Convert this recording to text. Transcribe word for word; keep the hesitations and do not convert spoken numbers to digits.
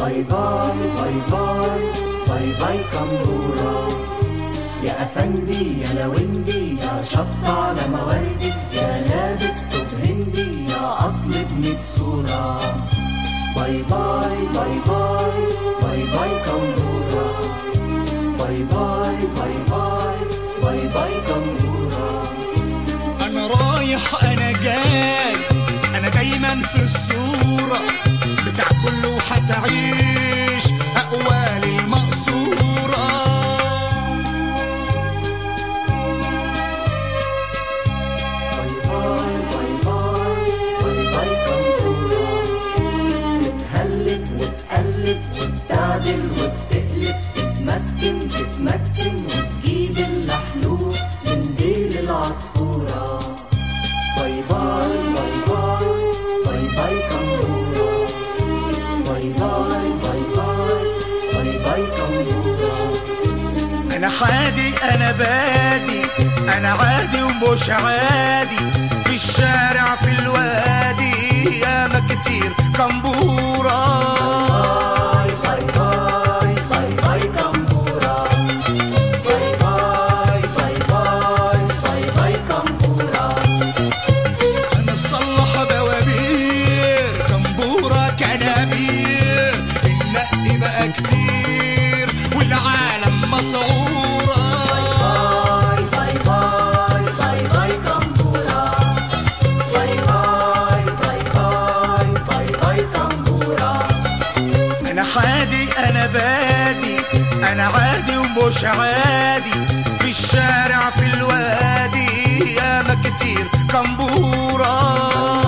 باي باي باي باي باي باي كمبورة. يا أفندي يا لوندي يا شط على مواردي، يا لابس توب هندي يا أصل ابن بصورة. باي باي باي باي باي باي كمبورة. باي باي باي باي باي باي كمبورة. أنا رايح أنا جاي، أنا دايما في الصورة بتاع كله هتعيش أقوالي المقصورة. باي باي باي باي باي باي كمبورة. بتهلك وتقلب وتعدل وبتقلب، تتمسكن تتمكن وتجيب اللحلوب من ديل العصفورة. باي باي باي باي باي باي كمبورة. باي باي باي باي باي باي كمبورة. أنا حادي أنا بادي، أنا عادي ومش عادي، في الشارع في الوادي ياما كتير كمبورة. باي باي باي باي باي كمبورة. باي باي باي باي باي باي كمبورة. أنا صلح بوابير كمبورة كنابير، النقي بقى كتير والعالم مسعورة. باي باي باي باي باي كمبورة. باي باي باي باي باي باي كمبورة. أنا حادي أنا بادي، أنا عادي ومش عادي، في الشارع في الوادي ياما كتير كمبورة.